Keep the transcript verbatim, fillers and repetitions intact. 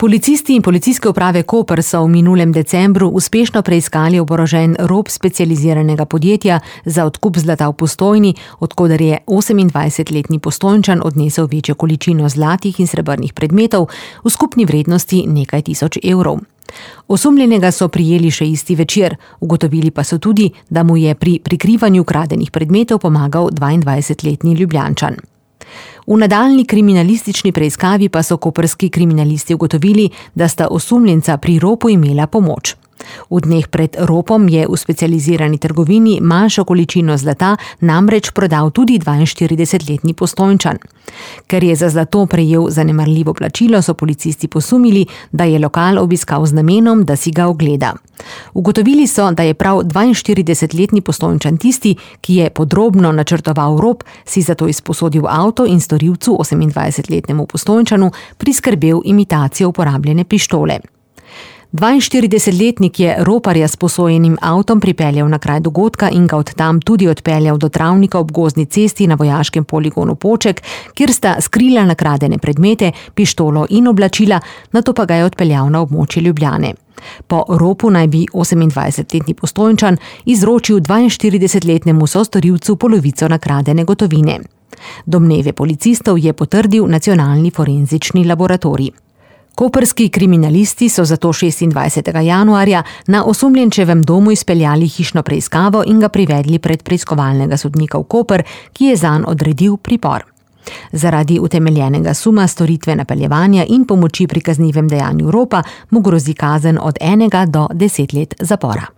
Policisti in policijske uprave Koper so v minulem decembru uspešno preiskali oborožen rop specializiranega podjetja za odkup zlata v Postojni, od koder je osemindvajsetletni Postojnčan odnesel večjo količino zlatih in srebrnih predmetov v skupni vrednosti nekaj tisoč evrov. Osumljenega so prijeli še isti večer, ugotovili pa so tudi, da mu je pri prikrivanju kradenih predmetov pomagal dvaindvajsetletni Ljubljančan. V nadaljnji kriminalistični preiskavi pa so koprski kriminalisti ugotovili, da sta osumljenca pri ropu imela pomoč. V dneh pred ropom je v specializirani trgovini manjšo količino zlata namreč prodal tudi dvainštiridesetletni Postojnčan. Ker je za zlato prejel zanemarljivo plačilo, so policisti posumili, da je lokal obiskal z namenom, da si ga ogleda. Ugotovili so, da je prav dvainštiridesetletni Postojnčan tisti, ki je podrobno načrtoval rop, si zato izposodil avto in storilcu osemindvajsetletnemu Postojnčanu priskrbel imitacijo uporabljene pištole. dvainštiridesetletnik je roparja s posojenim avtom pripeljal na kraj dogodka in ga od tam tudi odpeljal do travnika ob gozdni cesti na vojaškem poligonu Poček, kjer sta skrila nakradene predmete, pištolo in oblačila, nato pa ga je odpeljal na območje Ljubljane. Po ropu naj bi osemindvajsetletni Postojnčan izročil dvainštiridesetletnemu sostorilcu polovico nakradene gotovine. Domneve policistov je potrdil nacionalni forenzični laboratorij. Koprski kriminalisti so zato šestindvajsetega januarja na osumljenčevem domu izpeljali hišno preiskavo in ga privedli pred preiskovalnega sodnika v Koper, ki je zanj odredil pripor. Zaradi utemeljenega suma storitve napeljevanja in pomoči pri kaznivem dejanju ropa mu grozi kazen od enega do deset let zapora.